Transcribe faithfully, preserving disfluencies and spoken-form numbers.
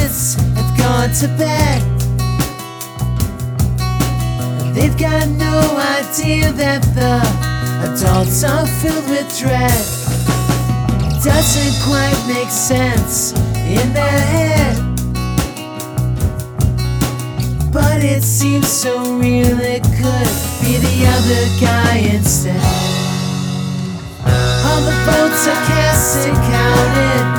kids have gone to bed. They've got no idea that the adults are filled with dread. It doesn't quite make sense in their head, but it seems so real it could be the other guy instead. All the votes are cast and counted.